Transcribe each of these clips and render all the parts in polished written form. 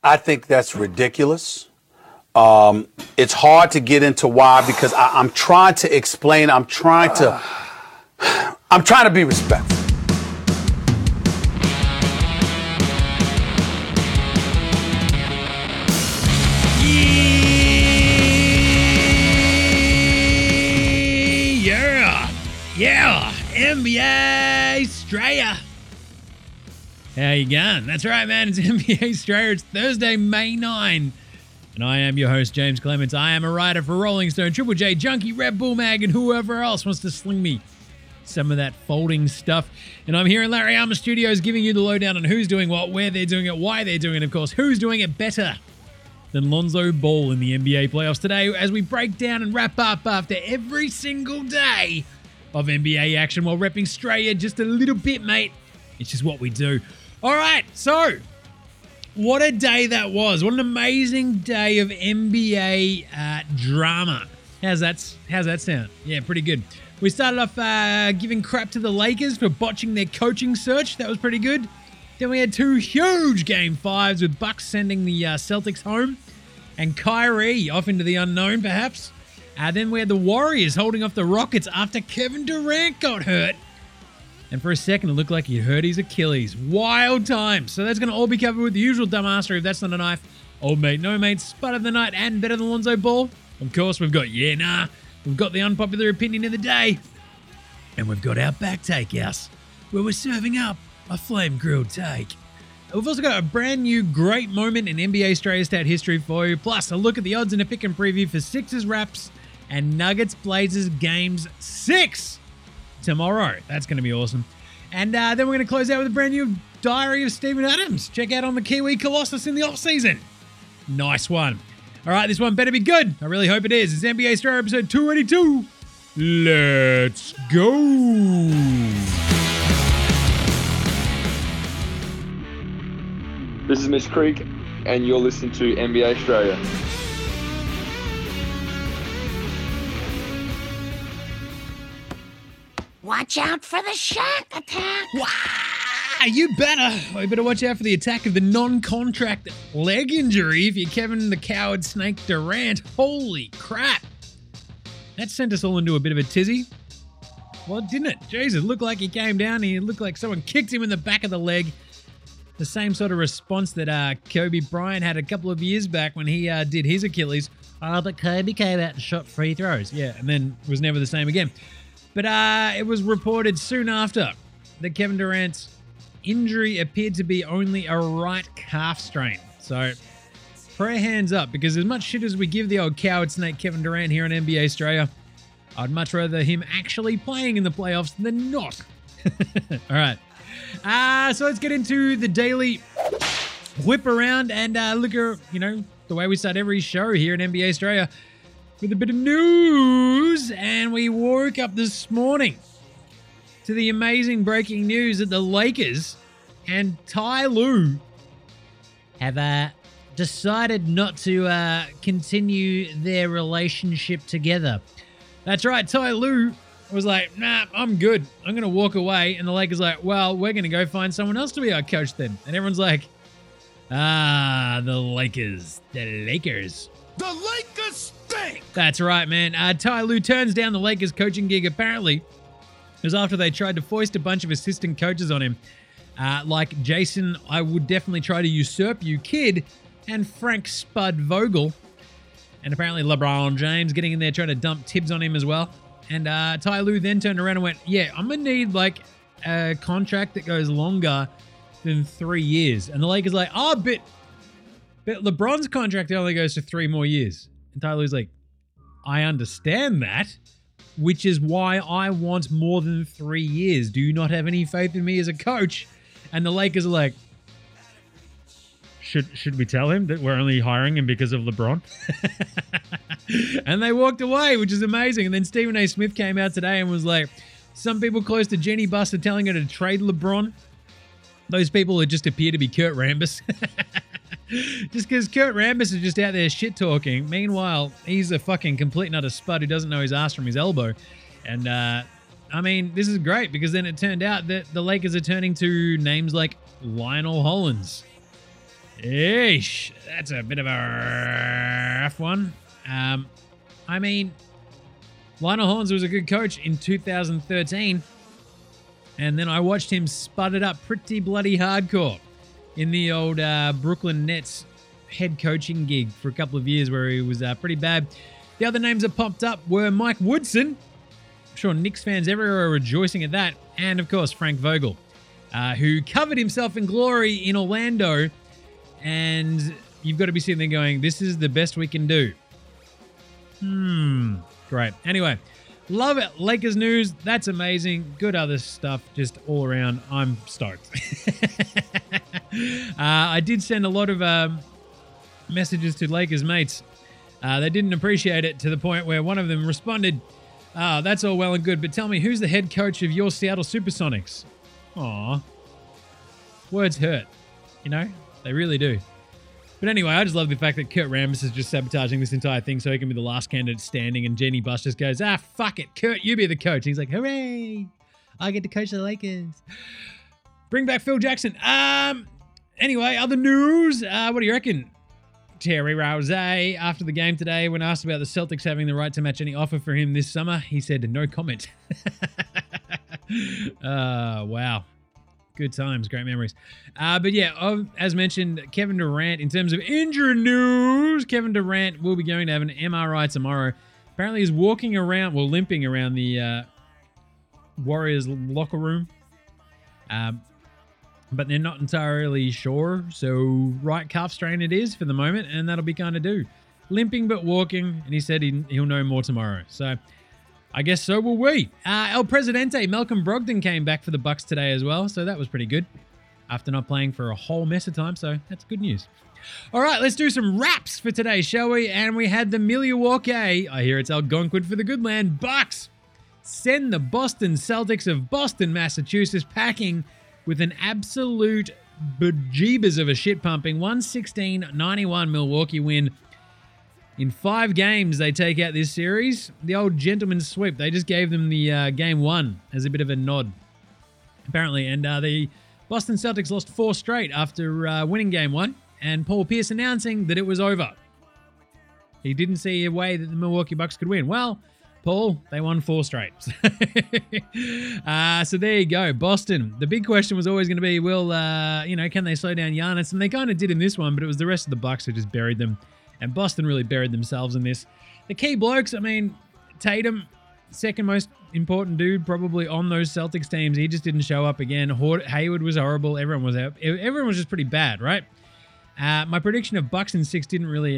I think that's ridiculous. It's hard to get into why because I'm trying to explain. I'm trying to be respectful. Yeah, NBA Australia. How you going? That's right, man. It's NBA Australia. It's Thursday, May 9. And I am your host, James Clements. I am a writer for Rolling Stone, Triple J, Junkie, Red Bull Mag, and whoever else wants to sling me some of that folding stuff. And I'm here in Larry Armour Studios giving you the lowdown on who's doing what, where they're doing it, why they're doing it, of course, who's doing it better than Lonzo Ball in the NBA playoffs today as we break down and wrap up after every single day of NBA action while repping Australia just a little bit, mate. It's just what we do. All right, so what a day that was. What an amazing day of NBA drama. How's that sound? Yeah, pretty good. We started off giving crap to the Lakers for botching their coaching search. That was pretty good. Then we had two huge Game 5s with Bucks sending the Celtics home and Kyrie off into the unknown, perhaps. Then we had the Warriors holding off the Rockets after Kevin Durant got hurt. And for a second, it looked like he'd hurt his Achilles. Wild times. So that's going to all be covered with the usual dumbassery if that's not a knife. Old mate, no mate, spud of the night, and better than Lonzo Ball. Of course, we've got We've got the unpopular opinion of the day. And we've got our back take, yes, where we're serving up a flame-grilled take. We've also got a brand new great moment in NBA Australia stat history for you, plus a look at the odds and a pick and preview for Sixers Raps and Nuggets Blazers Games 6 tomorrow. That's going to be awesome. And then we're going to close out with a brand new Diary of Steven Adams. Check out on the Kiwi Colossus in the off-season. Nice one. All right, this one better be good. I really hope it is. It's NBA Australia episode 282. Let's go. This is Mitch Creek, and you're listening to NBA Australia. Watch out for the shark attack. Wow, you better watch out for the attack of the non-contract leg injury if you're Kevin the Coward Snake Durant. Holy crap. That sent us all into a bit of a tizzy. Well, didn't it? Jesus, it looked like he came down and it looked like someone kicked him in the back of the leg. The same sort of response that Kobe Bryant had a couple of years back when he did his Achilles. But Kobe came out and shot free throws. Yeah, and then was never the same again. But it was reported soon after that Kevin Durant's injury appeared to be only a right calf strain. So prayer hands up, because as much shit as we give the old coward snake Kevin Durant here on NBA Australia, I'd much rather him actually playing in the playoffs than not. All right. So let's get into the daily whip around and look at, the way we start every show here in NBA Australia with a bit of news. And we woke up this morning to the amazing breaking news that the Lakers and Ty Lue have decided not to continue their relationship together. That's right, Ty Lue was like, nah, I'm good. I'm going to walk away. And the Lakers like, well, we're going to go find someone else to be our coach then. And everyone's like, the Lakers. The Lakers. The Lakers stink! That's right, man. Ty Lue turns down the Lakers coaching gig apparently. It was after they tried to foist a bunch of assistant coaches on him. Like Jason, I would definitely try to usurp you, kid, and Frank Spud Vogel. And apparently LeBron James getting in there trying to dump Tibbs on him as well. And Ty Lue then turned around and went, yeah, I'm going to need like a contract that goes longer than 3 years. And the Lakers like, but LeBron's contract only goes for 3 more years. And Ty Lue's like, I understand that, which is why I want more than 3 years. Do you not have any faith in me as a coach? And the Lakers are like, should we tell him that we're only hiring him because of LeBron? And they walked away, which is amazing. And then Stephen A. Smith came out today and was like, some people close to Jenny Buss are telling her to trade LeBron. Those people that just appear to be Kurt Rambis. Just because Kurt Rambis is just out there shit-talking. Meanwhile, he's a fucking complete and utter spud who doesn't know his ass from his elbow. And, this is great because then it turned out that the Lakers are turning to names like Lionel Hollins. Eesh, that's a bit of a rough one. I mean, Lionel Hollins was a good coach in 2013, and then I watched him spud it up pretty bloody hardcore in the old Brooklyn Nets head coaching gig for a couple of years where he was pretty bad. The other names that popped up were Mike Woodson. I'm sure Knicks fans everywhere are rejoicing at that. And, of course, Frank Vogel, who covered himself in glory in Orlando. And you've got to be sitting there going, this is the best we can do. Great. Anyway, love it. Lakers news. That's amazing. Good other stuff just all around. I'm stoked. I did send a lot of messages to Lakers mates. They didn't appreciate it to the point where one of them responded, that's all well and good, but tell me, who's the head coach of your Seattle Supersonics? Aw. Words hurt. You know? They really do. But anyway, I just love the fact that Kurt Rambis is just sabotaging this entire thing so he can be the last candidate standing, and Jeannie Buss just goes, fuck it, Kurt, you be the coach. And he's like, hooray! I get to coach the Lakers. Bring back Phil Jackson. Anyway, other news. What do you reckon? Terry Rozier, after the game today, when asked about the Celtics having the right to match any offer for him this summer, he said no comment. Wow. Good times, great memories. But yeah, as mentioned, Kevin Durant, in terms of injury news, Kevin Durant will be going to have an MRI tomorrow. Apparently he's limping around the Warriors locker room. But they're not entirely sure. So right calf strain it is for the moment, and that'll be kind of due. Limping but walking, and he said he'll know more tomorrow. So I guess so will we. El Presidente, Malcolm Brogdon came back for the Bucks today as well, so that was pretty good. After not playing for a whole mess of time, so that's good news. All right, let's do some raps for today, shall we? And we had the Milwaukee, I hear it's Algonquin for the good land, Bucks send the Boston Celtics of Boston, Massachusetts packing with an absolute bejeebers of a shit-pumping 116-91 Milwaukee win. In 5 games, they take out this series. The old gentleman's sweep. They just gave them the game 1 as a bit of a nod, apparently. And the Boston Celtics lost 4 straight after winning game 1, and Paul Pierce announcing that it was over. He didn't see a way that the Milwaukee Bucks could win. Well, Paul, they won 4 straight. So there you go, Boston. The big question was always going to be, can they slow down Giannis? And they kind of did in this one, but it was the rest of the Bucks who just buried them. And Boston really buried themselves in this. The key blokes, Tatum, second most important dude probably on those Celtics teams. He just didn't show up again. Hayward was horrible. Everyone was just pretty bad, right? My prediction of Bucks in 6 didn't really,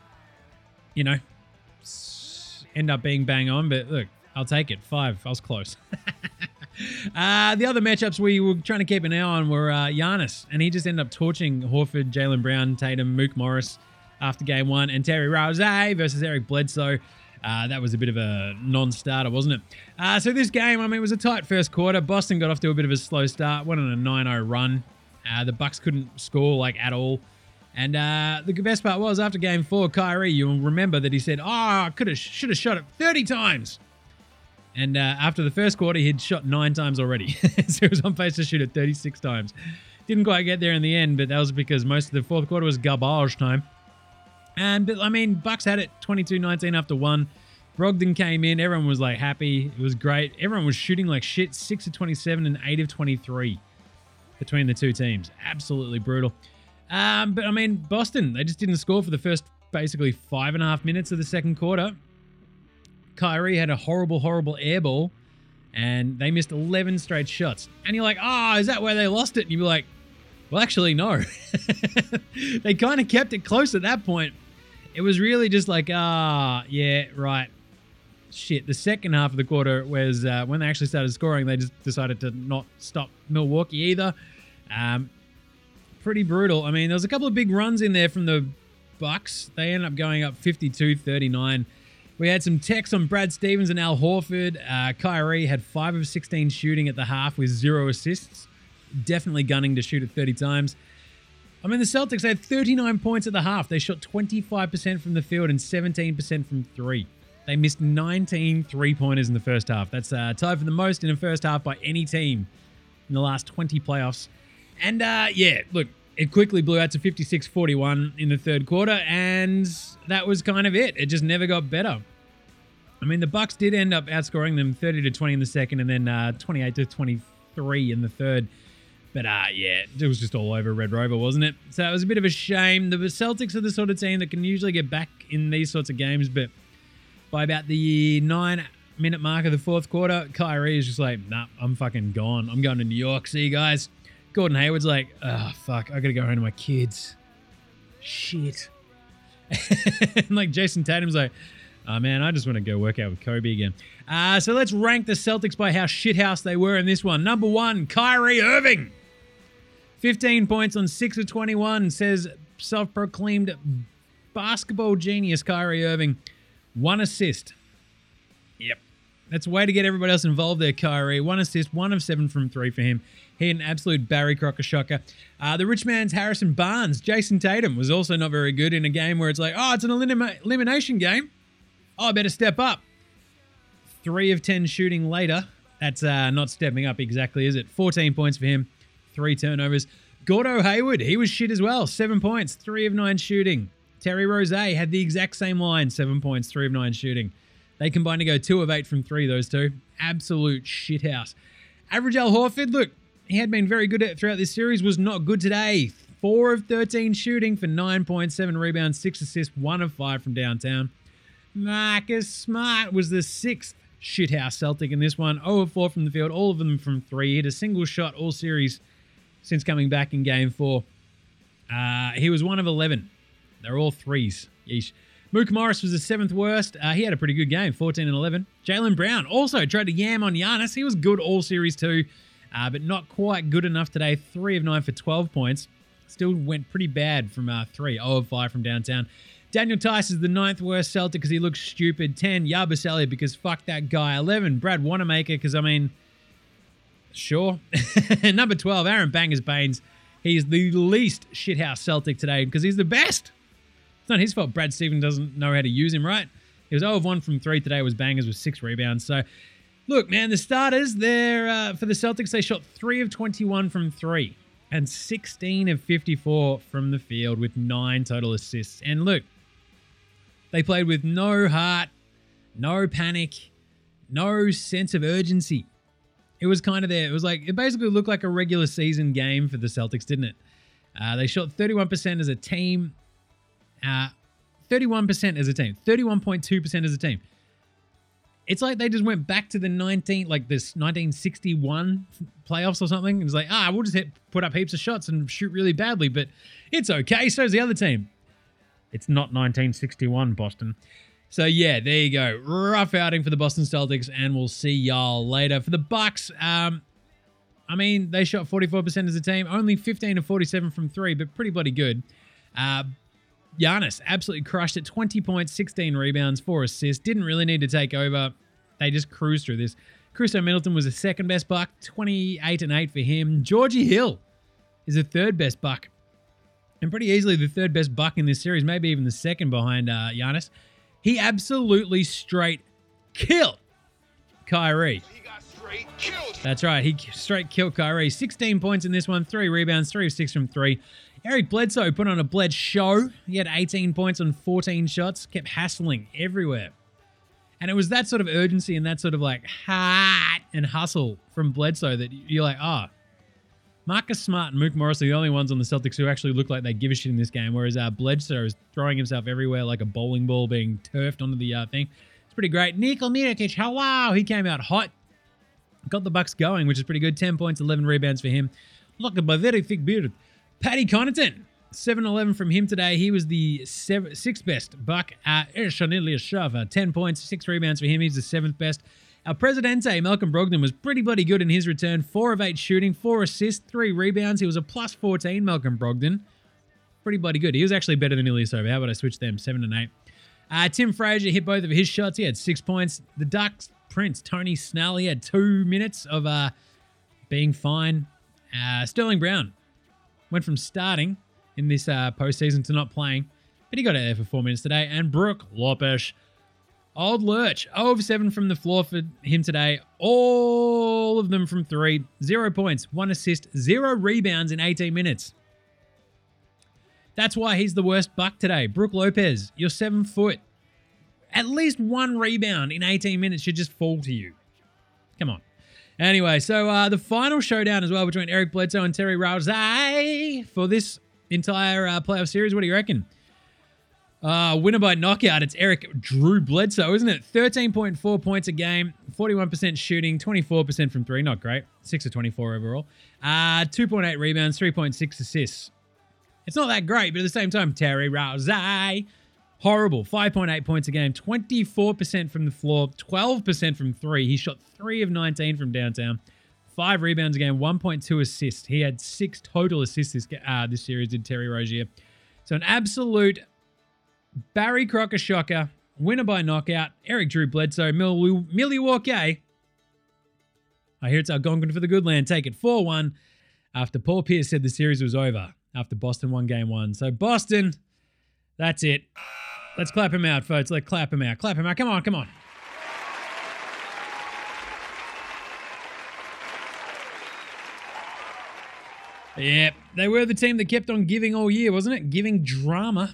end up being bang on, but look, I'll take it. 5. I was close. The other matchups we were trying to keep an eye on were Giannis, and he just ended up torching Horford, Jaylen Brown, Tatum, Mook Morris after game 1, and Terry Rozier versus Eric Bledsoe. That was a bit of a non-starter, wasn't it? So this game, it was a tight first quarter. Boston got off to a bit of a slow start, went on a 9-0 run. The Bucks couldn't score at all. And the best part was, after game 4, Kyrie, you'll remember that he said, I should have shot it 30 times. And after the first quarter, he'd shot 9 times already. So he was on pace to shoot it 36 times. Didn't quite get there in the end, but that was because most of the fourth quarter was garbage time. But Bucks had it 22-19 after 1. Brogdon came in. Everyone was happy. It was great. Everyone was shooting like shit. 6 of 27 and 8 of 23 between the two teams. Absolutely brutal. But Boston, they just didn't score for the first basically 5.5 minutes of the second quarter. Kyrie had a horrible air ball, and they missed 11 straight shots. And you're like, is that where they lost it? And you'd be like, well, actually, no. They kind of kept it close at that point. It was really just yeah, right. Shit. The second half of the quarter was when they actually started scoring, they just decided to not stop Milwaukee either. Pretty brutal. There was a couple of big runs in there from the Bucks. They ended up going up 52-39. We had some techs on Brad Stevens and Al Horford. Kyrie had 5 of 16 shooting at the half with 0 assists. Definitely gunning to shoot it 30 times. The Celtics had 39 points at the half. They shot 25% from the field and 17% from 3. They missed 19 3-pointers in the first half. That's tied for the most in the first half by any team in the last 20 playoffs. And look, it quickly blew out to 56-41 in the third quarter, and that was kind of it. It just never got better. I mean, the Bucks did end up outscoring them 30-20 in the second, and then 28-23 in the third. But yeah, it was just all over Red Rover, wasn't it? So it was a bit of a shame. The Celtics are the sort of team that can usually get back in these sorts of games, but by about the 9-minute mark of the fourth quarter, Kyrie is just like, nah, I'm fucking gone. I'm going to New York. See you guys. Gordon Hayward's like, oh, fuck, I gotta go home to my kids. Shit. And like Jason Tatum's like, oh man, I just want to go work out with Kobe again. So let's rank the Celtics by how shithouse they were in this one. Number 1, Kyrie Irving. 15 points on 6 of 21, says self-proclaimed basketball genius Kyrie Irving. 1 assist. Yep. That's a way to get everybody else involved there, Kyrie. 1 assist, 1 of 7 from 3 for him. He had an absolute Barry Crocker shocker. The rich man's Harrison Barnes. Jason Tatum was also not very good in a game where it's like, oh, it's an elimination game. Oh, I better step up. 3 of 10 shooting later. That's not stepping up exactly, is it? 14 points for him. 3 turnovers. Gordo Hayward, he was shit as well. 7 points, 3 of 9 shooting. Terry Rozier had the exact same line. 7 points, 3 of 9 shooting. They combined to go 2 of 8 from 3, those two. Absolute shithouse. Average Al Horford, look, he had been very good throughout this series, was not good today. 4 of 13 shooting for 9 points, 7 rebounds, 6 assists, 1 of 5 from downtown. Marcus Smart was the 6th shithouse Celtic in this one. 0 of 4 from the field, all of them from 3. He hit a single shot all series since coming back in Game 4. He was 1 of 11. They're all threes. Yeesh. Mook Morris was the 7th worst. He had a pretty good game, 14 and 11. Jaylen Brown also tried to yam on Giannis. He was good all series too, but not quite good enough today. 3 of 9 for 12 points. Still went pretty bad from 3. 0 of 5 from downtown. Daniel Tice is the 9th worst Celtic because he looks stupid. 10, Yabusele because fuck that guy. 11, Brad Wanamaker because, I mean, sure. Number 12, Aaron Bangers Baines. He's the least shithouse Celtic today because he's the best. It's not his fault Brad Stevens doesn't know how to use him, right? He was 0 of 1 from 3 today, was Bangers with 6 rebounds. So, look, man, the starters, they're for the Celtics, they shot 3 of 21 from 3 and 16 of 54 from the field with 9 total assists. And look, they played with no heart, no panic, no sense of urgency. It was kind of there. It was like, it basically looked like a regular season game for the Celtics, didn't it? They shot 31% as a team. 31% as a team. 31.2% as a team. It's like they just went back to the 1961 playoffs or something. It was like, we'll just put up heaps of shots and shoot really badly, but it's okay. So's the other team. It's not 1961, Boston. So yeah, there you go. Rough outing for the Boston Celtics, and we'll see y'all later. For the Bucks, I mean, they shot 44% as a team, only 15 of 47 from 3, but pretty bloody good. Giannis absolutely crushed it. 20 points, 16 rebounds, 4 assists. Didn't really need to take over. They just cruised through this. Chris Middleton was the 2nd best Buck, 28 and 8 for him. Georgie Hill is the 3rd best Buck, and pretty easily the 3rd best Buck in this series, maybe even the 2nd behind Giannis. He absolutely straight killed Kyrie. He got straight killed. That's right. He straight killed Kyrie. 16 points in this one, 3 rebounds, 3 of 6 from 3. Eric Bledsoe put on a Bled show. He had 18 points on 14 shots, kept hassling everywhere. And it was that sort of urgency and that sort of like heart and hustle from Bledsoe that you're like, Marcus Smart and Mook Morris are the only ones on the Celtics who actually look like they give a shit in this game, whereas Bledsoe is throwing himself everywhere like a bowling ball being turfed onto the thing. It's pretty great. Nikola Mirotic, hello! He came out hot. Got the Bucks going, which is pretty good. 10 points, 11 rebounds for him. Look at my very thick beard. Paddy Connaughton, 7-11 from him today. He was the 6th best Buck. Ersan Ilyasov, 10 points, 6 rebounds for him. He's the 7th best. Our Presidente, Malcolm Brogdon, was pretty bloody good in his return. 4 of 8 shooting, 4 assists, 3 rebounds. He was a plus 14, Malcolm Brogdon. Pretty bloody good. He was actually better than Ilyasov. How about I switch them? 7 and 8. Tim Frazier hit both of his shots. He had 6 points. The Ducks Prince, Tony Snell, he had 2 minutes of being fine. Sterling Brown went from starting in this postseason to not playing, but he got out there for 4 minutes today. And Brook Lopez, Old Lurch, 0 of 7 from the floor for him today. All of them from 3. 0 points, 1 assist, 0 rebounds in 18 minutes. That's why he's the worst buck today. Brook Lopez, you're 7 foot. At least one rebound in 18 minutes should just fall to you. Come on. Anyway, so the final showdown as well between Eric Bledsoe and Terry Rozier for this entire playoff series. What do you reckon? Winner by knockout. It's Eric Drew Bledsoe, isn't it? 13.4 points a game, 41% shooting, 24% from three. Not great. 6 of 24 overall. 2.8 rebounds, 3.6 assists. It's not that great, but at the same time, Terry Rozier, horrible. 5.8 points a game, 24% from the floor, 12% from three. He shot 3 of 19 from downtown. 5 rebounds a game, 1.2 assists. He had 6 total assists this series, did Terry Rozier. So an absolute Barry Crocker shocker, winner by knockout, Eric Drew Bledsoe, Milwaukee. I hear it's Algonquin for the good land. Take it 4-1 after Paul Pierce said the series was over after Boston won game 1. So Boston, that's it. Let's clap him out, folks. Let's clap him out. Clap him out. Come on, come on. Yeah, they were the team that kept on giving all year, wasn't it? Giving drama.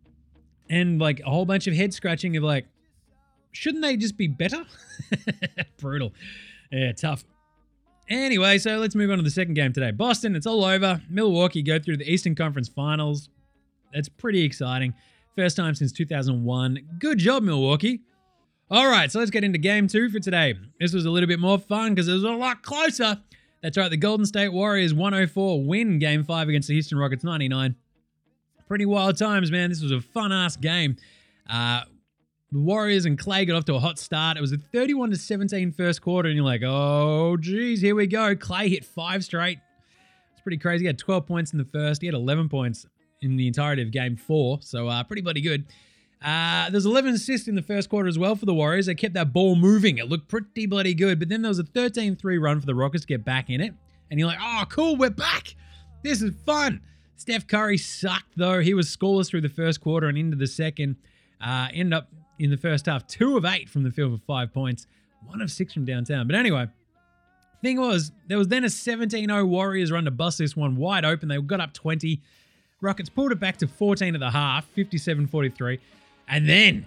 And like a whole bunch of head scratching of like, shouldn't they just be better? Brutal. Yeah, tough. Anyway, so let's move on to the second game today. Boston, it's all over. Milwaukee go through the Eastern Conference Finals. That's pretty exciting. First time since 2001. Good job, Milwaukee. All right, so let's get into game 2 for today. This was a little bit more fun because it was a lot closer. That's right, the Golden State Warriors 104 win game 5 against the Houston Rockets 99. Pretty wild times, man. This was a fun-ass game. The Warriors and Clay got off to a hot start. It was a 31-17 first quarter, and you're like, oh, geez, here we go. Clay hit 5 straight. It's pretty crazy. He had 12 points in the first. He had 11 points in the entirety of game 4, so pretty bloody good. There's 11 assists in the first quarter as well for the Warriors. They kept that ball moving. It looked pretty bloody good, but then there was a 13-3 run for the Rockets to get back in it, and you're like, oh, cool, we're back. This is fun. Steph Curry sucked, though. He was scoreless through the first quarter and into the second. Ended up in the first half 2 of 8 from the field for 5 points, 1 of 6 from downtown. But anyway, thing was, there was then a 17-0 Warriors run to bust this one wide open. They got up 20. Rockets pulled it back to 14 at the half, 57-43. And then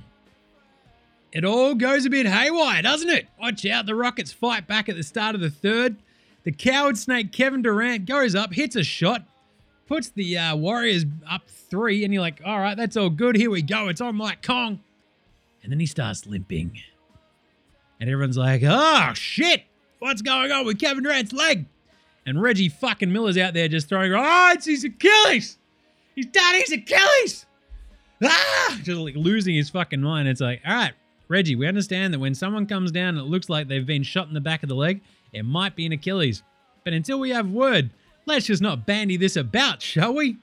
it all goes a bit haywire, doesn't it? Watch out. The Rockets fight back at the start of the third. The coward snake Kevin Durant goes up, hits a shot, puts the Warriors up 3, and you're like, all right, that's all good. Here we go. It's on Mike Kong. And then he starts limping. And everyone's like, oh, shit. What's going on with Kevin Durant's leg? And Reggie fucking Miller's out there just throwing, oh, it's his Achilles. He's done his Achilles. Ah! Just like losing his fucking mind. It's like, all right, Reggie, we understand that when someone comes down and it looks like they've been shot in the back of the leg, it might be an Achilles. But until we have word, let's just not bandy this about, shall we?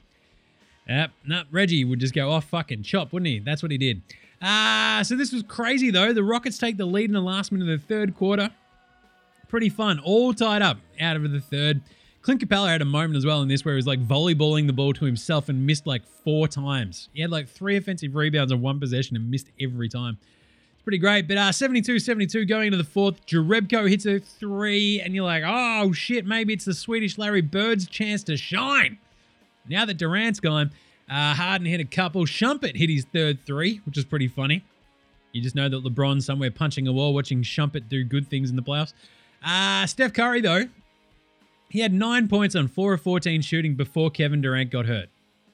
No, Reggie would just go off fucking chop, wouldn't he? That's what he did. So this was crazy, though. The Rockets take the lead in the last minute of the third quarter. Pretty fun. All tied up out of the third. Clint Capella had a moment as well in this where he was like volleyballing the ball to himself and missed like 4 times. He had like 3 offensive rebounds on 1 possession and missed every time. It's pretty great. But 72-72 going into the fourth. Jerebko hits a 3 and you're like, oh shit, maybe it's the Swedish Larry Bird's chance to shine. Now that Durant's gone, Harden hit a couple. Shumpert hit his third 3, which is pretty funny. You just know that LeBron's somewhere punching a wall watching Shumpert do good things in the playoffs. Steph Curry, though, he had 9 points on 4 of 14 shooting before Kevin Durant got hurt.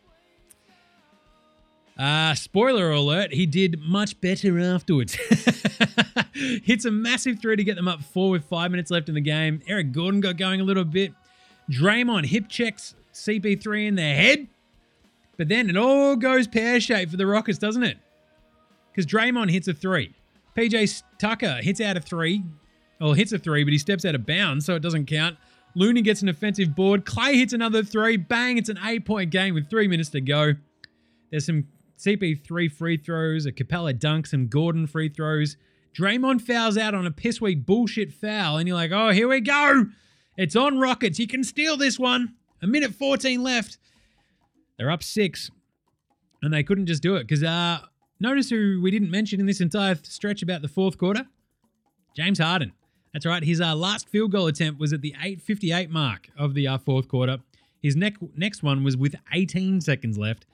Spoiler alert, he did much better afterwards. Hits a massive 3 to get them up 4 with 5 minutes left in the game. Eric Gordon got going a little bit. Draymond hip checks CP3 in the head. But then it all goes pear-shaped for the Rockets, doesn't it? Because Draymond hits a 3. PJ Tucker hits out a 3. Well, hits a 3, but he steps out of bounds, so it doesn't count. Looney gets an offensive board. Clay hits another 3. Bang, it's an 8-point game with 3 minutes to go. There's some CP3 free throws, a Capella dunk, some Gordon free throws. Draymond fouls out on a piss-weak bullshit foul, and you're like, oh, here we go. It's on Rockets. You can steal this one. 1:14 left. They're up 6, and they couldn't just do it because notice who we didn't mention in this entire stretch about the fourth quarter? James Harden. That's right. His last field goal attempt was at the 8:58 mark of the fourth quarter. His next one was with 18 seconds left.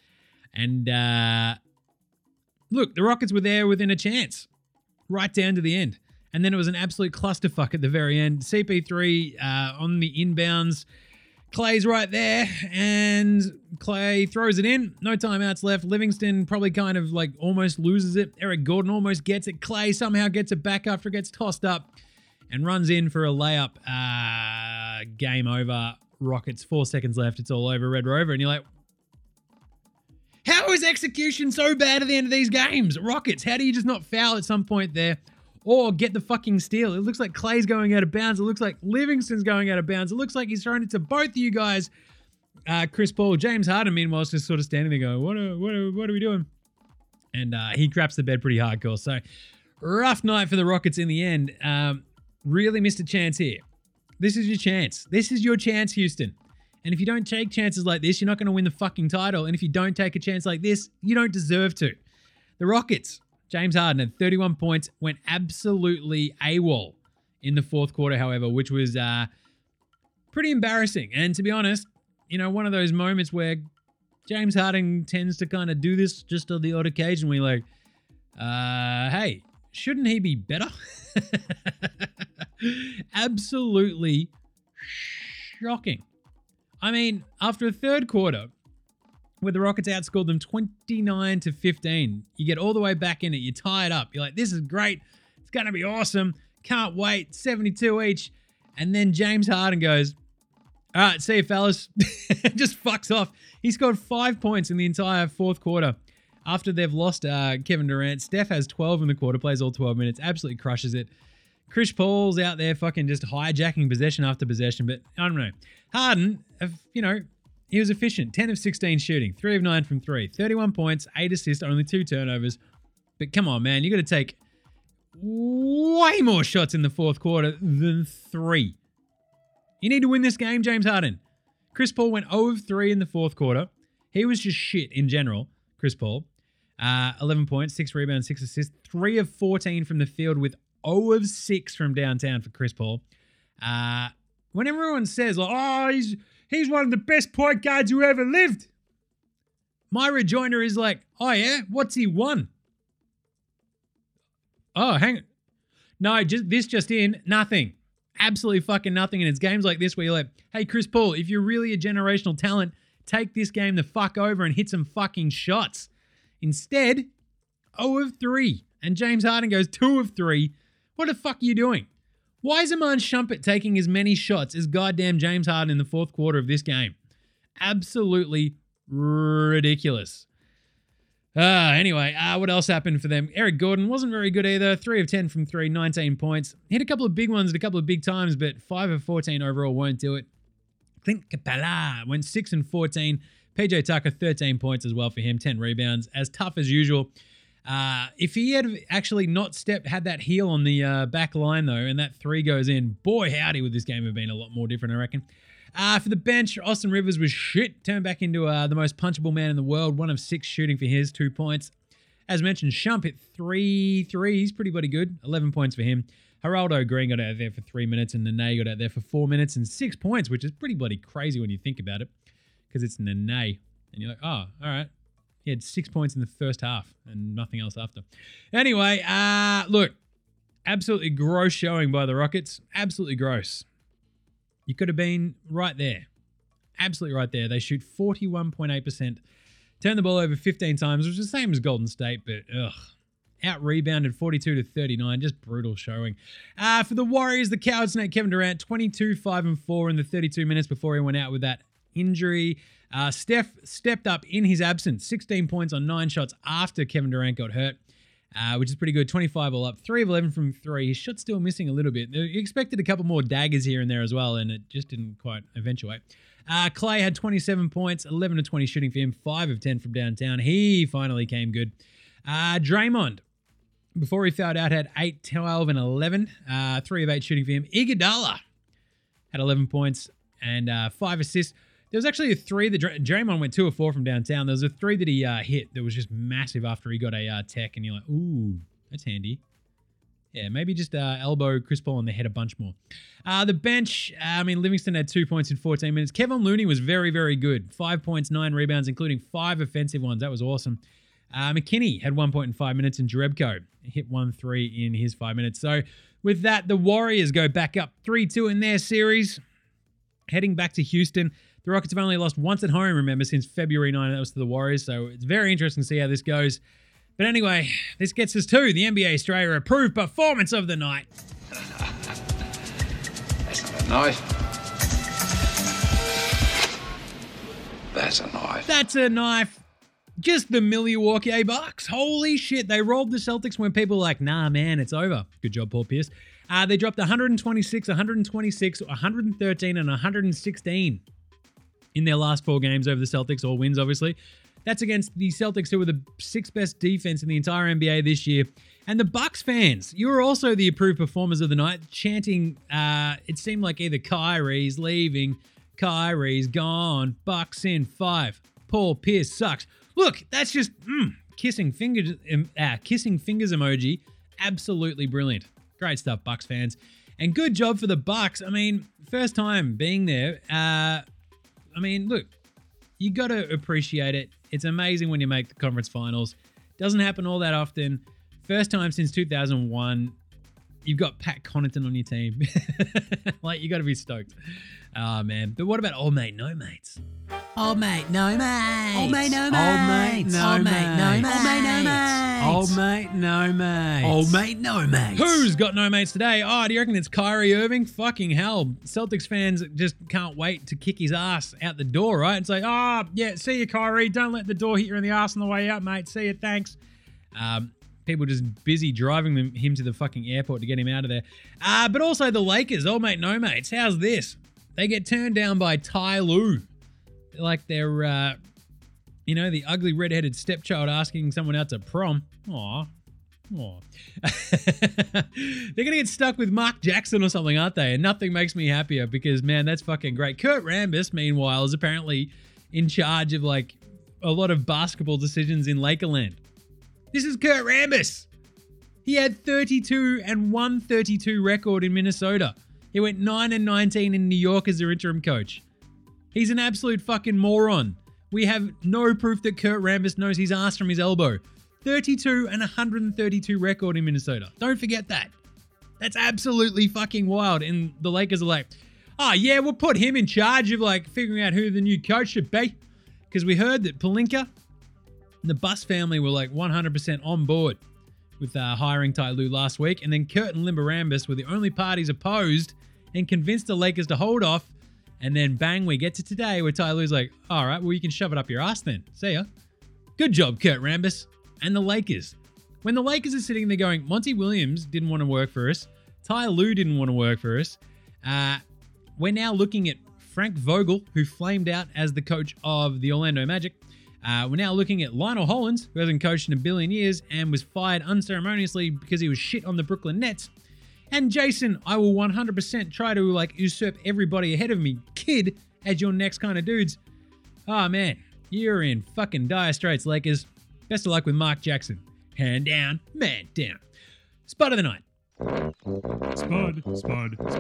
And look, the Rockets were there within a chance, right down to the end. And then it was an absolute clusterfuck at the very end. CP3 on the inbounds. Clay's right there, and Clay throws it in. No timeouts left. Livingston probably kind of like almost loses it. Eric Gordon almost gets it. Clay somehow gets it back after it gets tossed up and runs in for a layup. Game over. Rockets, 4 seconds left. It's all over. Red Rover. And you're like, how is execution so bad at the end of these games? Rockets, how do you just not foul at some point there? Or get the fucking steal? It looks like Clay's going out of bounds. It looks like Livingston's going out of bounds. It looks like he's thrown it to both of you guys. Chris Paul, James Harden, meanwhile, is just sort of standing there going, what are we doing? And he craps the bed pretty hardcore. So, rough night for the Rockets in the end. Really missed a chance here. This is your chance. This is your chance, Houston. And if you don't take chances like this, you're not going to win the fucking title. And if you don't take a chance like this, you don't deserve to. The Rockets, James Harden had 31 points, went absolutely AWOL in the fourth quarter, however, which was pretty embarrassing. And to be honest, you know, one of those moments where James Harden tends to kind of do this just on the odd occasion where you're like, hey, shouldn't he be better? Absolutely shocking. I mean, after a third quarter, where the Rockets outscored them 29-15. You get all the way back in it. You tie it up. You're like, this is great. It's going to be awesome. Can't wait. 72 each. And then James Harden goes, all right, see you, fellas. Just fucks off. He scored 5 points in the entire fourth quarter after they've lost Kevin Durant. Steph has 12 in the quarter, plays all 12 minutes, absolutely crushes it. Chris Paul's out there fucking just hijacking possession after possession. But I don't know. Harden, you know, he was efficient. 10 of 16 shooting. 3 of 9 from 3. 31 points, 8 assists, only 2 turnovers. But come on, man. You got to take way more shots in the fourth quarter than 3. You need to win this game, James Harden. Chris Paul went 0 of 3 in the fourth quarter. He was just shit in general, Chris Paul. 11 points, 6 rebounds, 6 assists. 3 of 14 from the field with 0 of 6 from downtown for Chris Paul. When everyone says, like, oh, he's one of the best point guards who ever lived. My rejoinder is like, oh yeah, what's he won? Oh, hang on. No, just in, nothing. Absolutely fucking nothing. And it's games like this where you're like, hey, Chris Paul, if you're really a generational talent, take this game the fuck over and hit some fucking shots. Instead, 0 of 3. And James Harden goes 2 of 3. What the fuck are you doing? Why is Iman Shumpert taking as many shots as goddamn James Harden in the fourth quarter of this game? Absolutely ridiculous. Anyway, what else happened for them? Eric Gordon wasn't very good either. 3 of 10 from 3, 19 points. Hit a couple of big ones at a couple of big times, but 5 of 14 overall won't do it. Clint Capela went 6 and 14. PJ Tucker, 13 points as well for him, 10 rebounds. As tough as usual. If he had actually not had that heel on the back line, though, and that 3 goes in, boy, howdy, would this game have been a lot more different, I reckon. For the bench, Austin Rivers was shit. Turned back into the most punchable man in the world. 1 of 6 shooting for his 2 points. As mentioned, Shump hit 3 threes. Pretty bloody good. 11 points for him. Geraldo Green got out there for 3 minutes, and Nene got out there for 4 minutes and 6 points, which is pretty bloody crazy when you think about it, because it's Nene. And you're like, oh, all right. He had 6 points in the first half and nothing else after. Anyway, look, absolutely gross showing by the Rockets. Absolutely gross. You could have been right there. Absolutely right there. They shoot 41.8%. Turn the ball over 15 times, which is the same as Golden State, but out-rebounded 42-39. Just brutal showing. For the Warriors, the Coward Snake Kevin Durant, 22, 5 and 4 in the 32 minutes before he went out with that injury. Steph stepped up in his absence, 16 points on 9 shots after Kevin Durant got hurt, which is pretty good. 25 all up, 3 of 11 from 3. His shot's still missing a little bit. You expected a couple more daggers here and there as well, and it just didn't quite eventuate. Clay had 27 points, 11 of 20 shooting for him, 5 of 10 from downtown. He finally came good. Draymond, before he fouled out, had 8, 12, and 11. 3 of 8 shooting for him. Iguodala had 11 points and 5 assists. There was actually a 3 that Draymond went 2 of 4 from downtown. There was a 3 that he hit that was just massive after he got a tech, and you're like, ooh, that's handy. Yeah, maybe just elbow Chris Paul on the head a bunch more. The bench, Livingston had 2 points in 14 minutes. Kevin Looney was very, very good. 5 points, 9 rebounds, including 5 offensive ones. That was awesome. McKinney had 1 point in 5 minutes, and Jerebko hit 1-3 in his 5 minutes. So with that, the Warriors go back up 3-2 in their series. Heading back to Houston. The Rockets have only lost once at home, remember, since February 9. That was to the Warriors. So it's very interesting to see how this goes. But anyway, this gets us to the NBA Australia approved performance of the night. That's not a knife. That's a knife. That's a knife. Just the Milwaukee Bucks. Holy shit. They rolled the Celtics when people were like, nah, man, it's over. Good job, Paul Pierce. They dropped 126, 126, 113, and 116 in their last 4 games over the Celtics. All wins, obviously. That's against the Celtics, who were the 6th best defense in the entire NBA this year. And the Bucks fans, you were also the approved performers of the night, chanting, it seemed like either Kyrie's leaving, Kyrie's gone, Bucks in 5, Paul Pierce sucks. Look, that's just kissing fingers emoji. Absolutely brilliant. Great stuff, Bucks fans. And good job for the Bucks. First time being there. Look, you got to appreciate it. It's amazing when you make the conference finals. Doesn't happen all that often. First time since 2001. You've got Pat Connaughton on your team. You got to be stoked. Oh, man. But what about old mate, no mates? Old mate, no mates. Old mate, no mates. Old mate, no Old mates. mate, no Old mate, no mates. Old mate, no mates. Old mate, no mates. Who's got no mates today? Oh, do you reckon it's Kyrie Irving? Fucking hell. Celtics fans just can't wait to kick his ass out the door, right? And say, see you, Kyrie. Don't let the door hit you in the ass on the way out, mate. See you, thanks. People just busy driving him to the fucking airport to get him out of there. But also the Lakers, old mate, no mates. How's this? They get turned down by Ty Lue. Like they're, the ugly redheaded stepchild asking someone out to prom. Aw. They're going to get stuck with Mark Jackson or something, aren't they? And nothing makes me happier because, man, that's fucking great. Kurt Rambis, meanwhile, is apparently in charge of, a lot of basketball decisions in Lakerland. This is Kurt Rambis. He had 32 and 132 record in Minnesota. He went 9-19 in New York as their interim coach. He's an absolute fucking moron. We have no proof that Kurt Rambis knows his ass from his elbow. 32 and 132 record in Minnesota. Don't forget that. That's absolutely fucking wild. And the Lakers are like, we'll put him in charge of figuring out who the new coach should be. Because we heard that Pelinka and the Buss family were 100% on board with hiring Ty Lue last week. And then Kurt and Limber Rambis were the only parties opposed and convinced the Lakers to hold off. And then bang, we get to today where Ty Lue's like, all right, well, you can shove it up your ass then. See ya. Good job, Kurt Rambis. And the Lakers. When the Lakers are sitting there going, Monty Williams didn't want to work for us. Ty Lue didn't want to work for us. We're now looking at Frank Vogel, who flamed out as the coach of the Orlando Magic. We're now looking at Lionel Hollins, who hasn't coached in a billion years and was fired unceremoniously because he was shit on the Brooklyn Nets. And Jason, I will 100% try to usurp everybody ahead of me, kid, as your next kind of dudes. Oh man, you're in fucking dire straits, Lakers. Best of luck with Mark Jackson. Hand down, man down. Spud of the night. Spud it is. Spud it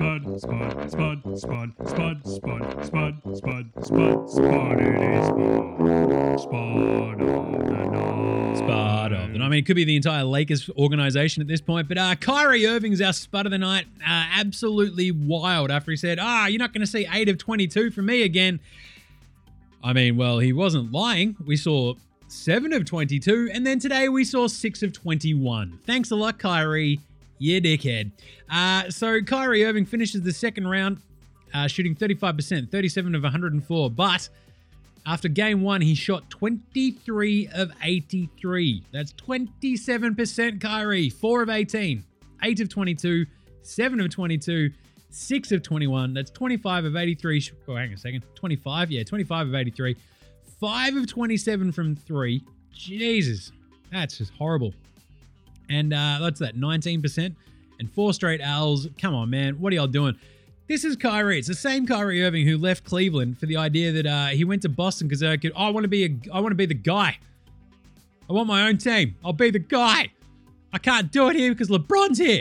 is. Spud of the night. Spud of the night. It could be the entire Lakers organization at this point, but Kyrie Irving's our spud of the night. Absolutely wild after he said, you're not going to see 8 of 22 from me again. He wasn't lying. We saw 7 of 22, and then today we saw 6 of 21. Thanks a lot, Kyrie. You dickhead. So Kyrie Irving finishes the second round shooting 35%, 37 of 104. But after game 1, he shot 23 of 83. That's 27%, Kyrie. 4 of 18, 8 of 22, 7 of 22, 6 of 21. That's 25 of 83. Oh, hang on a second. 25? Yeah, 25 of 83. 5 of 27 from 3. Jesus. That's just horrible. And that's that, 19%. And 4 straight L's. Come on, man. What are y'all doing? This is Kyrie. It's the same Kyrie Irving who left Cleveland for the idea that he went to Boston because I want to be the guy. I want my own team. I'll be the guy. I can't do it here because LeBron's here.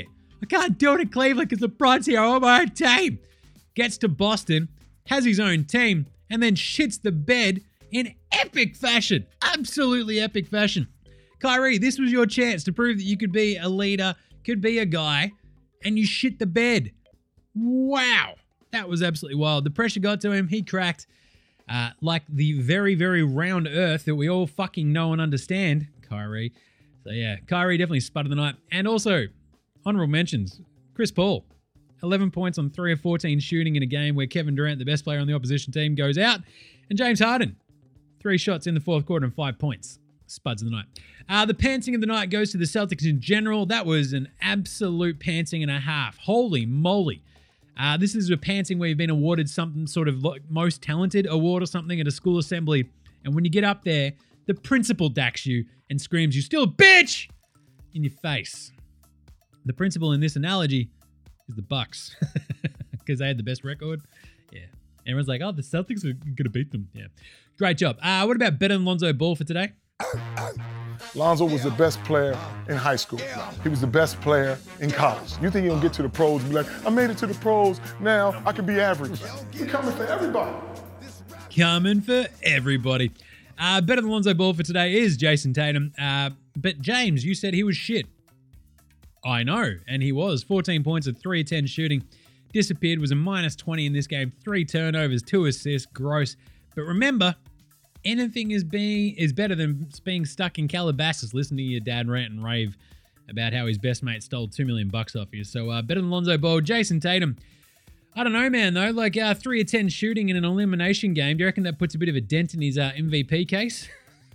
I can't do it in Cleveland because LeBron's here. I want my own team. Gets to Boston, has his own team, and then shits the bed in epic fashion. Absolutely epic fashion. Kyrie, this was your chance to prove that you could be a leader, could be a guy, and you shit the bed. Wow. That was absolutely wild. The pressure got to him. He cracked like the very, very round earth that we all fucking know and understand, Kyrie. So yeah, Kyrie definitely sputtered the night. And also, honorable mentions, Chris Paul. 11 points on 3 of 14 shooting in a game where Kevin Durant, the best player on the opposition team, goes out. And James Harden, 3 shots in the fourth quarter and 5 points. Spuds of the night. The pantsing of the night goes to the Celtics in general. That was an absolute pantsing and a half. Holy moly. This is a pantsing where you've been awarded something sort of like most talented award or something at a school assembly. And when you get up there, the principal dacks you and screams, "You still a bitch!" in your face. The principal in this analogy is the Bucks because they had the best record. Yeah. Everyone's like, oh, the Celtics are going to beat them. Yeah. Great job. What about better than Lonzo Ball for today? Lonzo was the best player in high school. He was the best player in college. You think he'll get to the pros and be like, I made it to the pros, now I can be average. He's coming for everybody. Coming for everybody. Better than Lonzo Ball for today is Jason Tatum. But James, you said he was shit. I know, and he was. 14 points at 3 of 10 shooting. Disappeared, was a minus 20 in this game. 3 turnovers, 2 assists, gross. But remember, anything is better than being stuck in Calabasas listening to your dad rant and rave about how his best mate stole $2 million off you. So better than Lonzo Ball. Jason Tatum. I don't know, man, though. Like 3 of 10 shooting in an elimination game. Do you reckon that puts a bit of a dent in his MVP case?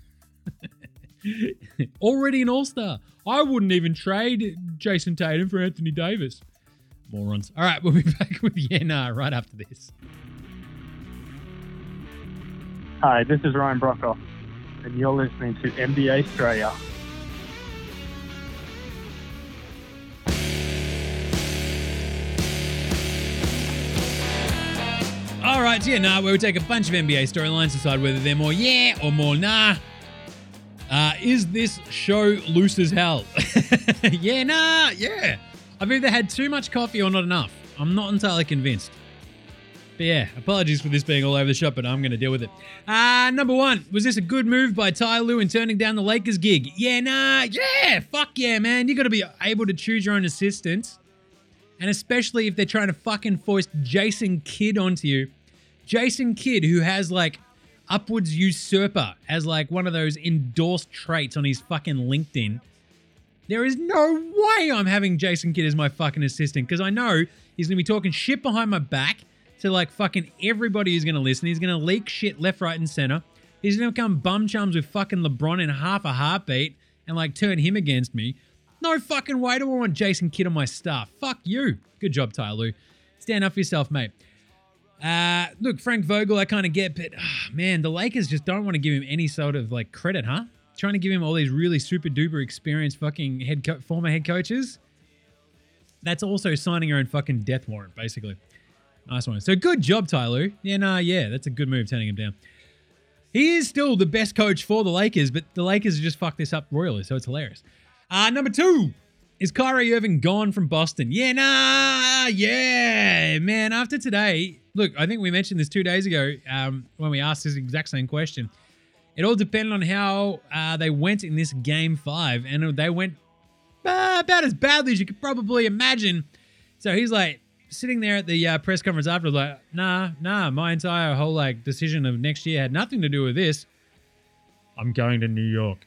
Already an all-star. I wouldn't even trade Jason Tatum for Anthony Davis. Morons. All right, we'll be back with Yenna right after this. Hi, this is Ryan Brockhoff, and you're listening to NBA Australia. All right, so where we take a bunch of NBA storylines, decide whether they're more yeah or more nah. Is this show loose as hell? Yeah, nah, yeah. I've either had too much coffee or not enough. I'm not entirely convinced. But yeah, apologies for this being all over the shop, but I'm going to deal with it. Number 1, was this a good move by Ty Lue in turning down the Lakers gig? Yeah, nah, yeah, fuck yeah, man. You got to be able to choose your own assistant. And especially if they're trying to fucking foist Jason Kidd onto you. Jason Kidd, who has like upwards usurper as like one of those endorsed traits on his fucking LinkedIn. There is no way I'm having Jason Kidd as my fucking assistant because I know he's going to be talking shit behind my back to like fucking everybody who's going to listen. He's going to leak shit left, right, and center. He's going to become bum chums with fucking LeBron in half a heartbeat and like turn him against me. No fucking way do I want Jason Kidd on my staff. Fuck you. Good job, Ty Lue. Stand up for yourself, mate. Look, Frank Vogel, I kind of get, but man, the Lakers just don't want to give him any sort of like credit, huh? Trying to give him all these really super duper experienced fucking former head coaches. That's also signing your own fucking death warrant, basically. Nice one. So good job, Ty Lue. Yeah, that's a good move, turning him down. He is still the best coach for the Lakers, but the Lakers just fucked this up royally, so it's hilarious. Number 2, is Kyrie Irving gone from Boston? Yeah, man. After today, look, I think we mentioned this 2 days ago when we asked this exact same question. It all depended on how they went in this Game 5, and they went about as badly as you could probably imagine. So he's like sitting there at the press conference after, like, nah, my entire whole like decision of next year had nothing to do with this. I'm going to New York.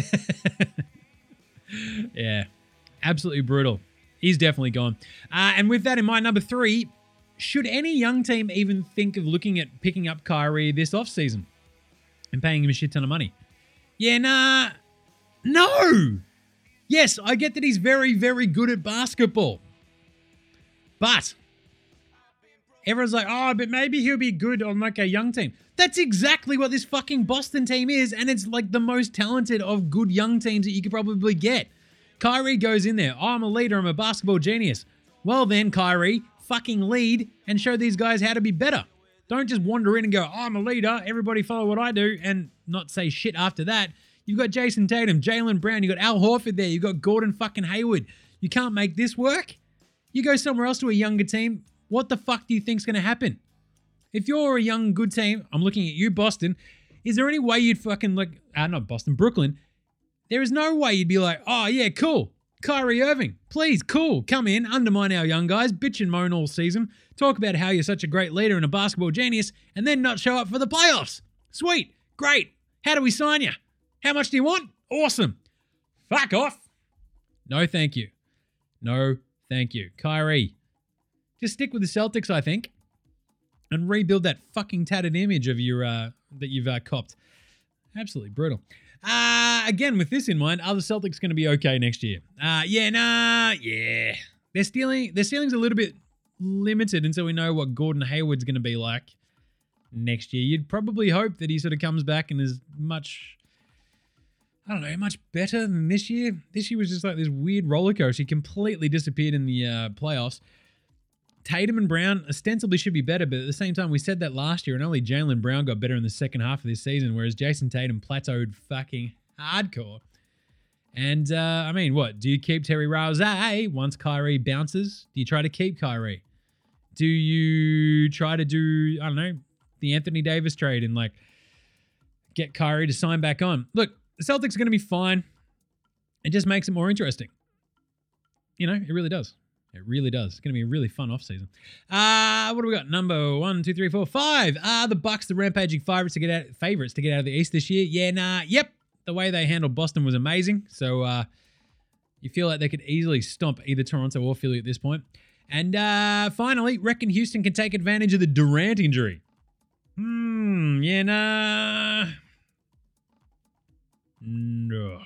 Yeah, absolutely brutal. He's definitely gone. And with that in mind, number 3, should any young team even think of looking at picking up Kyrie this offseason and paying him a shit ton of money? Yeah, nah. No. Yes, I get that he's very, very good at basketball. But everyone's like, oh, but maybe he'll be good on like a young team. That's exactly what this fucking Boston team is, and it's like the most talented of good young teams that you could probably get. Kyrie goes in there. Oh, I'm a leader. I'm a basketball genius. Well then, Kyrie, fucking lead and show these guys how to be better. Don't just wander in and go, oh, I'm a leader. Everybody follow what I do and not say shit after that. You've got Jason Tatum, Jaylen Brown. You've got Al Horford there. You've got Gordon fucking Hayward. You can't make this work? You go somewhere else to a younger team, what the fuck do you think's going to happen? If you're a young, good team, I'm looking at you, Boston, is there any way you'd fucking not Boston, Brooklyn, there is no way you'd be like, oh yeah, cool, Kyrie Irving, please, cool, come in, undermine our young guys, bitch and moan all season, talk about how you're such a great leader and a basketball genius, and then not show up for the playoffs. Sweet, great, how do we sign you? How much do you want? Awesome. Fuck off. No, thank you. No, thank you. Kyrie, just stick with the Celtics, I think, and rebuild that fucking tattered image of your that you've copped. Absolutely brutal. Again, with this in mind, are the Celtics going to be okay next year? Yeah. Their ceiling's a little bit limited until we know what Gordon Hayward's going to be like next year. You'd probably hope that he sort of comes back and is much better than this year. This year was just like this weird roller coaster. He completely disappeared in the playoffs. Tatum and Brown ostensibly should be better, but at the same time, we said that last year, and only Jaylen Brown got better in the second half of this season, whereas Jason Tatum plateaued fucking hardcore. And, what? Do you keep Terry Rozier once Kyrie bounces? Do you try to keep Kyrie? Do you try to do, the Anthony Davis trade and, get Kyrie to sign back on? Look, the Celtics are going to be fine. It just makes it more interesting. It really does. It really does. It's going to be a really fun offseason. What do we got? Number 1, 2, 3, 4, 5. The Bucks, the rampaging favorites to get out of the East this year. Yep. The way they handled Boston was amazing. So you feel like they could easily stomp either Toronto or Philly at this point. And finally, reckon Houston can take advantage of the Durant injury. No.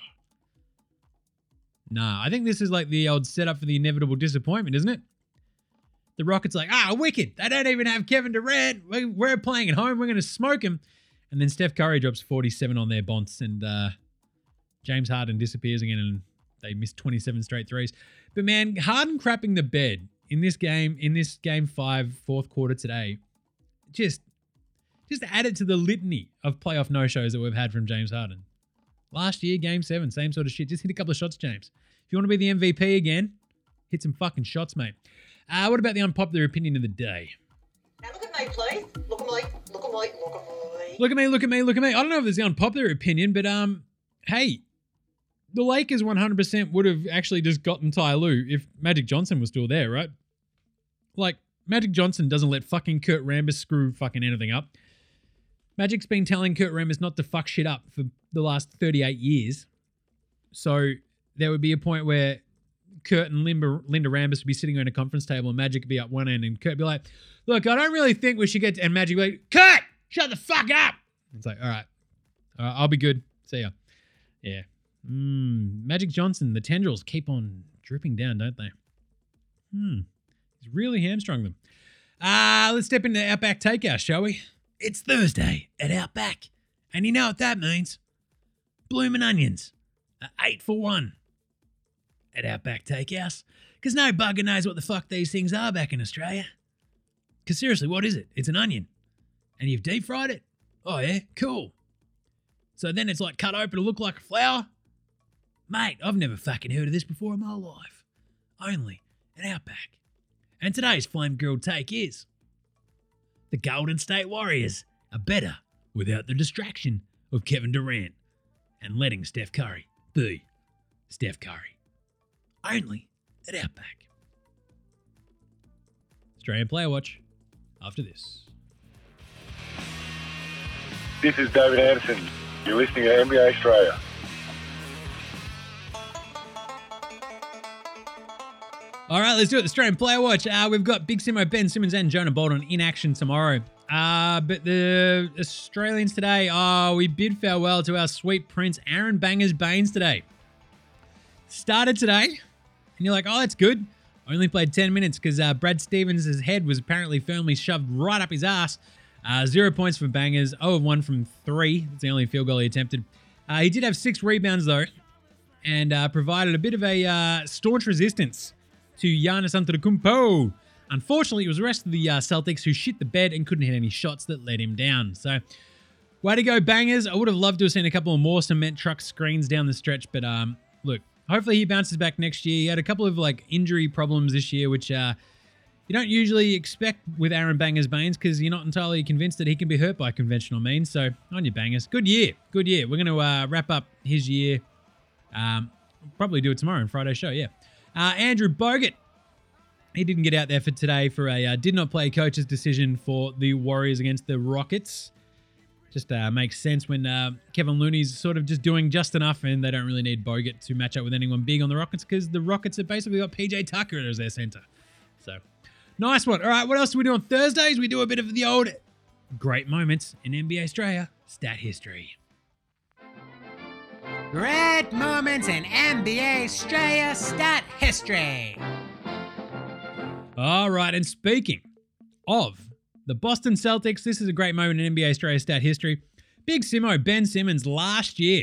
Nah, I think this is like the old setup for the inevitable disappointment, isn't it? The Rockets wicked. They don't even have Kevin Durant. We're playing at home. We're going to smoke him. And then Steph Curry drops 47 on their bonds and James Harden disappears again and they miss 27 straight threes. But man, Harden crapping the bed in this game 5, fourth quarter today, just added to the litany of playoff no-shows that we've had from James Harden. Last year, Game 7, same sort of shit. Just hit a couple of shots, James. If you want to be the MVP again, hit some fucking shots, mate. What about the unpopular opinion of the day? Now look at me, please. Look at me. Look at me. Look at me. Look at me, look at me, look at me. I don't know if it's the unpopular opinion, but hey, the Lakers 100% would have actually just gotten Ty Lue if Magic Johnson was still there, right? Magic Johnson doesn't let fucking Kurt Rambis screw fucking anything up. Magic's been telling Kurt Rambis not to fuck shit up for the last 38 years. So there would be a point where Kurt and Linda Rambis would be sitting around a conference table and Magic would be up one end and Kurt would be like, look, I don't really think we should get to... And Magic would be like, Kurt, shut the fuck up. It's like, all right, I'll be good. See ya. Yeah. Magic Johnson, the tendrils keep on dripping down, don't they? He's really hamstrung them. Let's step into Outback Takeout, shall we? It's Thursday at Outback. And you know what that means? Bloomin' onions are 8 for 1 at Outback Takehouse. Because no bugger knows what the fuck these things are back in Australia. Because seriously, what is it? It's an onion. And you've deep fried it? Oh yeah? Cool. So then it's cut open to look like a flower? Mate, I've never fucking heard of this before in my life. Only at Outback. And today's flame-grilled take is... the Golden State Warriors are better without the distraction of Kevin Durant and letting Steph Curry be Steph Curry. Only at Outback. Australian Player Watch after this. This is David Anderson. You're listening to NBA Australia. All right, let's do it. Australian Player Watch. We've got Big Simo, Ben Simmons, and Jonah Bolton in action tomorrow. But the Australians today, we bid farewell to our sweet prince, Aaron Bangers Baines today. Started today, and you're like, oh, that's good. Only played 10 minutes because Brad Stevens' head was apparently firmly shoved right up his ass. 0 points for Bangers, 0 of 1 from 3. That's the only field goal he attempted. He did have 6 rebounds, though, and provided a bit of a staunch resistance to Giannis Antetokounmpo. Unfortunately, it was the rest of the Celtics who shit the bed and couldn't hit any shots that let him down. So, way to go, Bangers. I would have loved to have seen a couple more cement truck screens down the stretch, but look, hopefully he bounces back next year. He had a couple of injury problems this year, which you don't usually expect with Aaron Bangers Baines because you're not entirely convinced that he can be hurt by conventional means. So on your Bangers. Good year. We're going to wrap up his year. Probably do it tomorrow on Friday's show, yeah. Andrew Bogut. He didn't get out there for today for a did not play coach's decision for the Warriors against the Rockets. Just makes sense when Kevin Looney's sort of just doing just enough and they don't really need Bogut to match up with anyone big on the Rockets because the Rockets have basically got PJ Tucker as their center. So, nice one. All right, what else do we do on Thursdays? We do a bit of the old great moments in NBA Australia stat history. Great moments in NBA Australia stat history. All right, and speaking of the Boston Celtics, this is a great moment in NBA Australia stat history. Big Simo, Ben Simmons, last year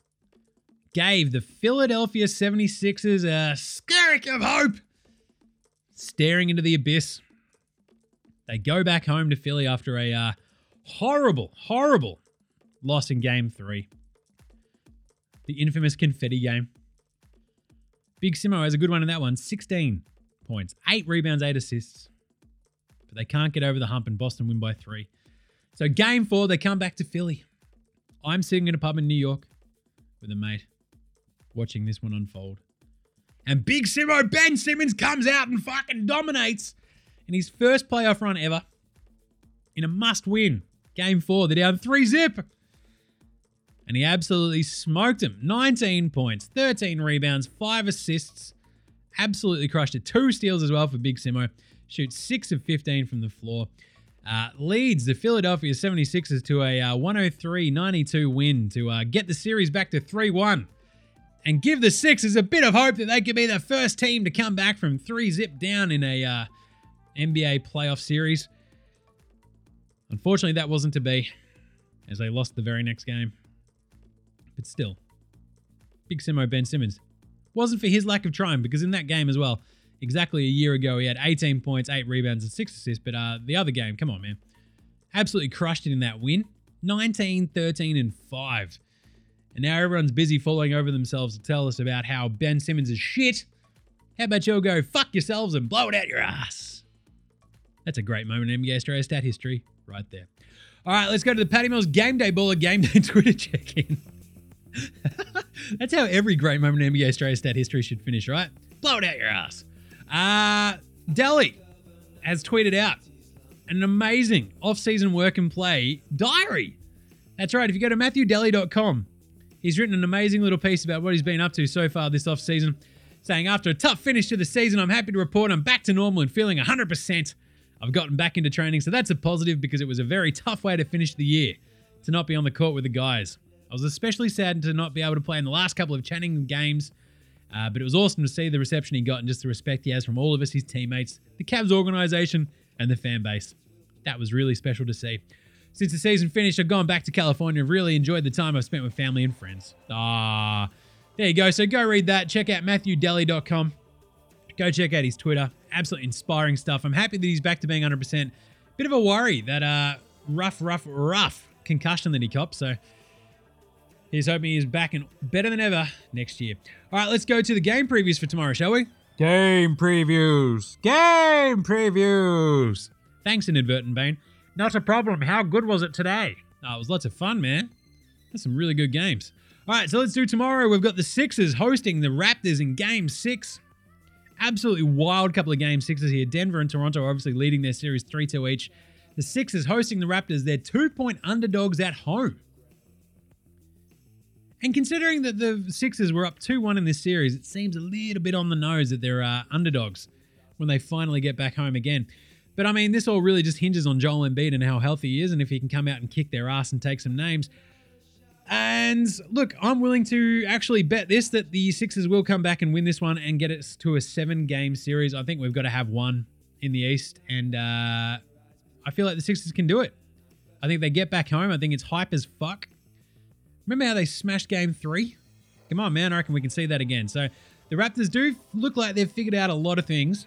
gave the Philadelphia 76ers a skerrick of hope, staring into the abyss. They go back home to Philly after a horrible loss in Game 3. The infamous confetti game. Big Simo has a good one in that one. 16 points, 8 rebounds, 8 assists. But they can't get over the hump and Boston win by 3. So Game 4, they come back to Philly. I'm sitting in a pub in New York with a mate watching this one unfold. And Big Simo, Ben Simmons, comes out and fucking dominates in his first playoff run ever in a must-win. Game 4, they're down 3-0. And he absolutely smoked him. 19 points, 13 rebounds, 5 assists. Absolutely crushed it. 2 steals as well for Big Simo. Shoots 6 of 15 from the floor. Leads the Philadelphia 76ers to a 103-92 win to get the series back to 3-1. And give the Sixers a bit of hope that they could be the first team to come back from 3-0 down in a NBA playoff series. Unfortunately, that wasn't to be, as they lost the very next game. But still, Big Simo, Ben Simmons. Wasn't for his lack of trying, because in that game as well, exactly a year ago, he had 18 points, 8 rebounds, and 6 assists. But the other game, come on, man. Absolutely crushed it in that win. 19, 13, and 5. And now everyone's busy falling over themselves to tell us about how Ben Simmons is shit. How about you go fuck yourselves and blow it out your ass? That's a great moment in NBA Australia stat history right there. All right, let's go to the Patty Mills Game Day Baller Game Day Twitter check-in. That's how every great moment in NBA Australia stat history should finish, right? Blow it out your ass. Delhi has tweeted out an amazing off-season work and play diary. That's right. If you go to MatthewDelly.com, he's written an amazing little piece about what he's been up to so far this off-season, saying, after a tough finish to the season, I'm happy to report I'm back to normal and feeling 100%. I've gotten back into training, so that's a positive because it was a very tough way to finish the year, to not be on the court with the guys. I was especially saddened to not be able to play in the last couple of Channing games, but it was awesome to see the reception he got and just the respect he has from all of us, his teammates, the Cavs organization, and the fan base. That was really special to see. Since the season finished, I've gone back to California and really enjoyed the time I've spent with family and friends. There you go. So go read that. Check out MatthewDelly.com. Go check out his Twitter. Absolutely inspiring stuff. I'm happy that he's back to being 100%. Bit of a worry, that rough concussion that he copped. So he's hoping he's back and better than ever next year. All right, let's go to the game previews for tomorrow, shall we? Game previews. Thanks, Inadvertent Bane. Not a problem. How good was it today? Oh, it was lots of fun, man. That's some really good games. All right, so let's do tomorrow. We've got the Sixers hosting the Raptors in Game 6. Absolutely wild couple of Game 6s here. Denver and Toronto are obviously leading their series 3-2 each. The Sixers hosting the Raptors. They're 2-point underdogs at home. And considering that the Sixers were up 2-1 in this series, it seems a little bit on the nose that they're underdogs when they finally get back home again. But I mean, this all really just hinges on Joel Embiid and how healthy he is and if he can come out and kick their ass and take some names. And look, I'm willing to actually bet this, that the Sixers will come back and win this one and get it to a 7-game series. I think we've got to have one in the East, and I feel like the Sixers can do it. I think they get back home. I think it's hype as fuck. Remember how they smashed Game 3? Come on, man. I reckon we can see that again. So the Raptors do look like they've figured out a lot of things.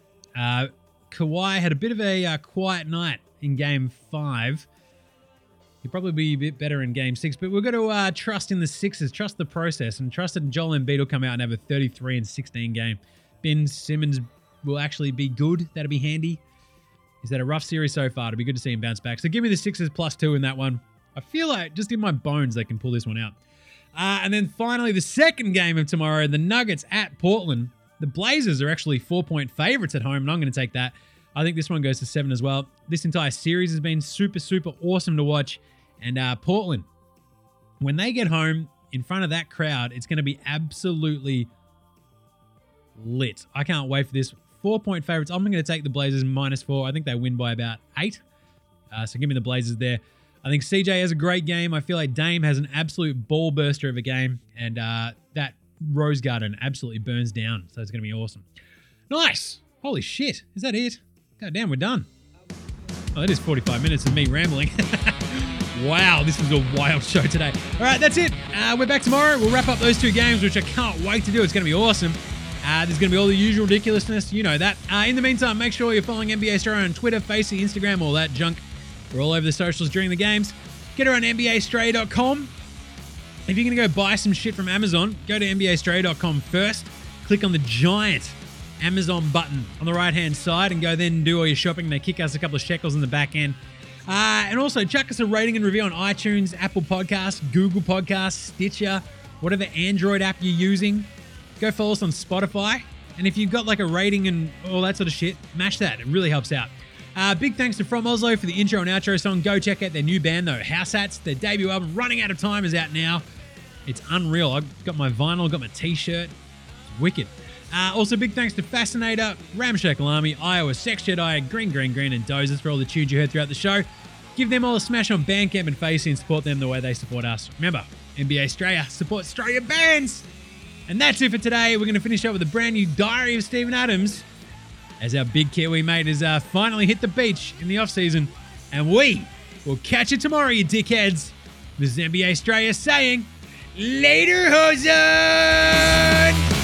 Kawhi had a bit of a quiet night in Game 5. He'll probably be a bit better in Game 6, but we've got to trust in the Sixers, trust the process, and trust that Joel Embiid will come out and have a 33-16 game. Ben Simmons will actually be good. That'll be handy. He's had a rough series so far. It'll be good to see him bounce back. So give me the Sixers +2 in that one. I feel like just in my bones they can pull this one out. And then finally, the second game of tomorrow, the Nuggets at Portland. The Blazers are actually 4-point favorites at home, and I'm going to take that. I think this one goes to 7 as well. This entire series has been super, super awesome to watch. And Portland, when they get home in front of that crowd, it's going to be absolutely lit. I can't wait for this. 4-point favorites. I'm going to take the Blazers -4. I think they win by about 8. So give me the Blazers there. I think CJ has a great game. I feel like Dame has an absolute ball burster of a game. And that Rose Garden absolutely burns down. So it's going to be awesome. Nice. Holy shit. Is that it? God damn, we're done. Oh, that is 45 minutes of me rambling. Wow, this was a wild show today. All right, that's it. We're back tomorrow. We'll wrap up those 2 games, which I can't wait to do. It's going to be awesome. There's going to be all the usual ridiculousness. You know that. In the meantime, make sure you're following NBA Australia on Twitter, Facey, Instagram, all that junk. We're all over the socials during the games. Get around NBAaustralia.com. If you're going to go buy some shit from Amazon, go to NBAaustralia.com first. Click on the giant Amazon button on the right-hand side and go then do all your shopping. They kick us a couple of shekels in the back end. And also, chuck us a rating and review on iTunes, Apple Podcasts, Google Podcasts, Stitcher, whatever Android app you're using. Go follow us on Spotify. And if you've got like a rating and all that sort of shit, mash that. It really helps out. Big thanks to From Oslo for the intro and outro song. Go check out their new band, though, House Hats. Their debut album, Running Out of Time, is out now. It's unreal. I've got my vinyl, got my t-shirt. It's wicked. Also, big thanks to Fascinator, Ramshackle Army, Iowa, Sex Jedi, Green, and Dozers for all the tunes you heard throughout the show. Give them all a smash on Bandcamp and Facey and support them the way they support us. Remember, NBA Australia, support Australia bands! And that's it for today. We're going to finish up with a brand new Diary of Steven Adams as our big Kiwi mate has finally hit the beach in the off-season. And we will catch you tomorrow, you dickheads. This is NBA Australia saying, later, Hosen!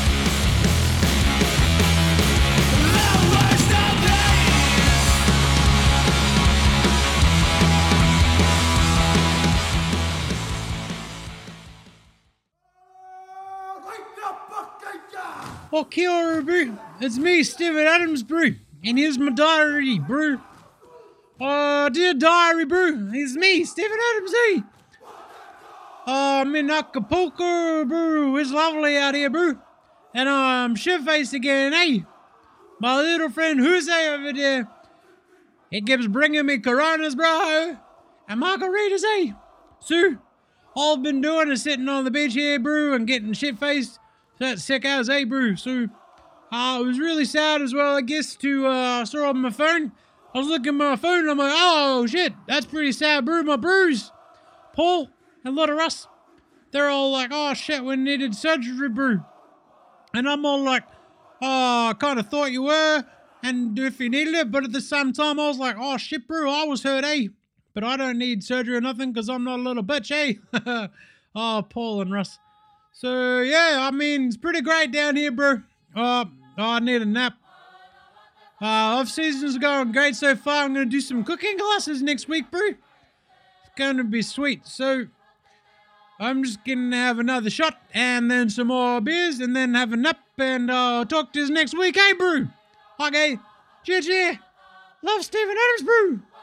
Oh, kia ora, bro. It's me, Steven Adams, bro. And here's my diary, bro. Oh, dear diary, bro. It's me, Steven Adams, eh? Oh, I'm in Acapulco, bro. It's lovely out here, bro. And I'm shit-faced again, eh? My little friend Jose over there, he keeps bringing me Coronas, bro. And margaritas, eh? So, all I've been doing is sitting on the beach here, bro, and getting shit-faced. That sick as a brew. So it was really sad as well, I guess, to saw on my phone. I was looking at my phone and I'm like, oh shit, that's pretty sad, brew. My brews, Paul and a lot of Russ, they're all like, oh shit, we needed surgery, brew. And I'm all like, oh, I kind of thought you were, and if you needed it, but at the same time I was like, oh shit, brew, I was hurt, eh? But I don't need surgery or nothing because I'm not a little bitch, eh? Oh, Paul and Russ. So, yeah, I mean, it's pretty great down here, bro. I need a nap. Off-season's going great so far. I'm going to do some cooking classes next week, bro. It's going to be sweet. So, I'm just going to have another shot and then some more beers and then have a nap and talk to you next week, eh, bro? Okay, cheers. Love Steven Adams, bro.